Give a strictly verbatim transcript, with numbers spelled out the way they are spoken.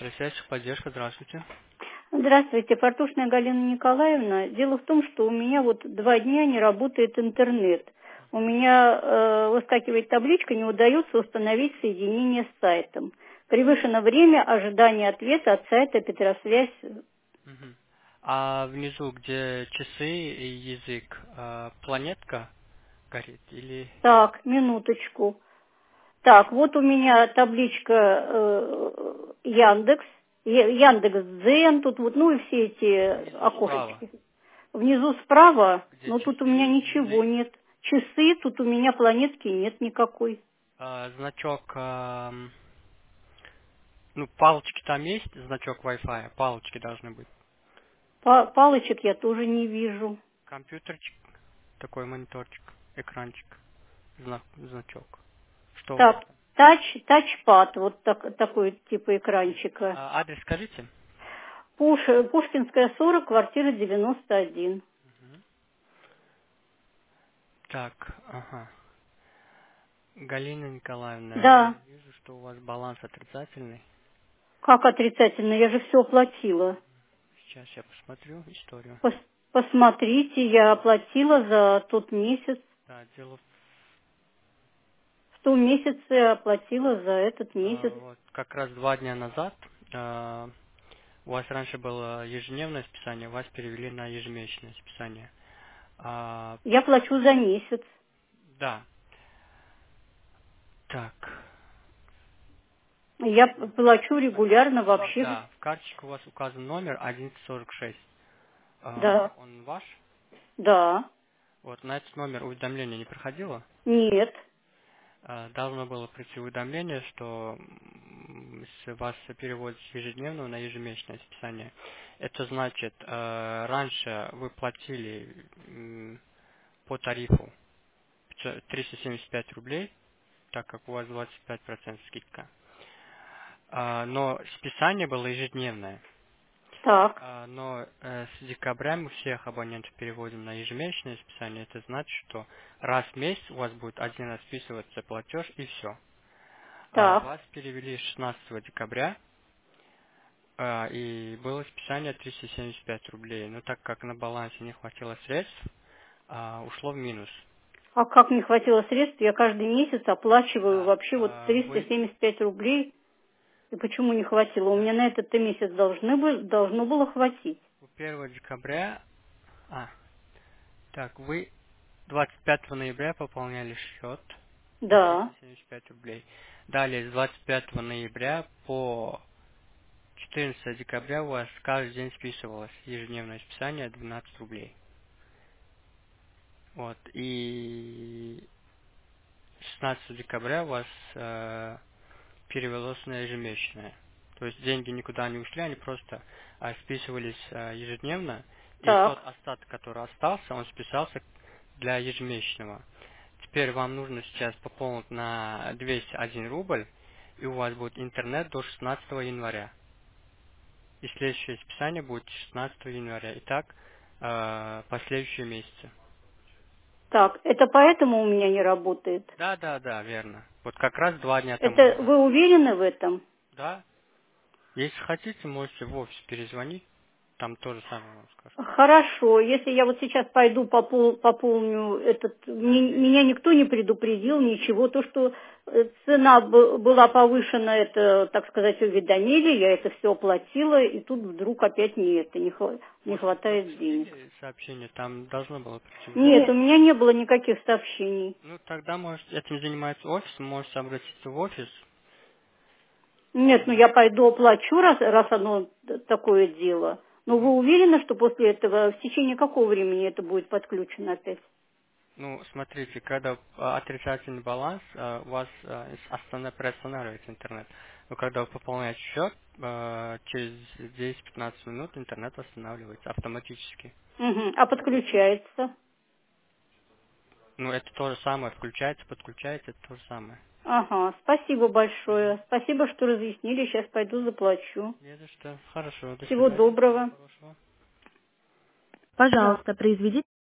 Центр связи, поддержка, здравствуйте. Здравствуйте, Фартушная Галина Николаевна. Дело в том, что у меня вот два дня не работает интернет. У меня э, выскакивает табличка, не удается установить соединение с сайтом. Превышено время ожидания ответа от сайта Петросвязь. Мгм. А внизу, где часы и язык, а, планетка горит или... Так, минуточку. Так, вот у меня табличка э, Яндекс, Я- Яндекс.Дзен, тут вот, ну и все эти Внизу справа, окошечки. Внизу справа, где но тут у меня часы, ничего язык, нет. Часы, тут у меня планетки нет никакой. а, значок, ам, ну, палочки там есть, значок Wi-Fi, палочки должны быть. Па- палочек я тоже не вижу. Компьютерчик, такой мониторчик, экранчик, знак, значок. Что у вас Так, там? тач, тачпад, вот так, такой типа Есть. экранчика. А, адрес скажите? Пуш, Пушкинская сорок, квартира девяносто один. Мгм. Так, ага. Галина Николаевна, я Да, вижу, что у вас баланс отрицательный. как отрицательно, я же все оплатила. Сейчас я посмотрю историю. Пос- посмотрите, я оплатила за тот месяц. Да, дело в... В том месяце оплатила за этот а, месяц. вот, как раз два дня назад а, у вас раньше было ежедневное списание, вас перевели на ежемесячное списание. А, Я плачу за месяц. да, так. Я плачу регулярно У вас, вообще. да, в карточке у вас указан номер одиннадцать сорок шесть. А, Да, он ваш? да, Вот, на этот номер уведомление не приходило? нет. А, Должно было прийти уведомление, что м, с вас переводят с ежедневного на ежемесячное списание. Это значит, э, раньше вы платили м, по тарифу пятьсот триста семьдесят пять рублей, так как у вас двадцать пять процентов скидка. А, Но списание было ежедневное. Так, А, Но э, с декабря мы всех абонентов переводим на ежемесячное списание. Это значит, что раз в месяц у вас будет один раз списываться платеж и все. А, так. Вас перевели шестнадцатого декабря, а, и было списание триста семьдесят пять рублей. Но так как на балансе не хватило средств, а, ушло в минус. А как не хватило средств, я каждый месяц оплачиваю Да, вообще вот а, триста вы семьдесят пять рублей. И почему не хватило? У меня да, на этот месяц должны бы, должно было хватить. у первого декабря, а, так, вы двадцать пятого ноября пополняли счет на триста Да. семьдесят пять рублей. Далее, с двадцать пятого ноября по четырнадцатого декабря у вас каждый день списывалось ежедневное списание двенадцать рублей. Вот, и шестнадцатого декабря у вас э, перевелось на ежемесячное. То есть деньги никуда не ушли, они просто э, списывались э, ежедневно, и тот Так. остаток, который остался, он списался для ежемесячного. Теперь вам нужно сейчас пополнить на двести один рубль, и у вас будет интернет до шестнадцатого января. И следующее списание будет шестнадцатого января. И так э, последующие месяцы. Так, это поэтому у меня не работает. Да, да, да, верно. Вот как раз два дня тому Это назад. вы уверены в этом? Да. Если хотите, можете в офис перезвонить. Там тоже самое вам скажут. Хорошо, если я вот сейчас пойду попол- пополню этот, Да, ми- здесь. меня никто не предупредил, ничего, то, что э, цена б- была повышена, это, так сказать, уведомили, я это все оплатила, и тут вдруг опять не это, не, хва- не После просто хватает денег. видели сообщение, там должно было прийти Нет, у уведомление. меня не было никаких сообщений. Ну, тогда, может, этим занимается офис, можете обратиться в офис. Нет, ну Вот. я пойду оплачу, раз, раз оно т- такое дело. Но вы Мгм. уверены, что после этого, в течение какого времени это будет подключено опять? Ну, смотрите, когда а, отрицательный баланс, а, у вас а, останов- приостанавливается интернет. Но когда вы пополняете счет, а, через десять-пятнадцать минут интернет восстанавливается автоматически. Мгм. А подключается? Ну, это то же самое, включается, подключается, это то же самое. Ага, спасибо Мгм. большое. Спасибо, что разъяснили. Сейчас пойду заплачу. Не за что. Хорошо, до Всего свидания, всего доброго. хорошего. Пожалуйста, произведите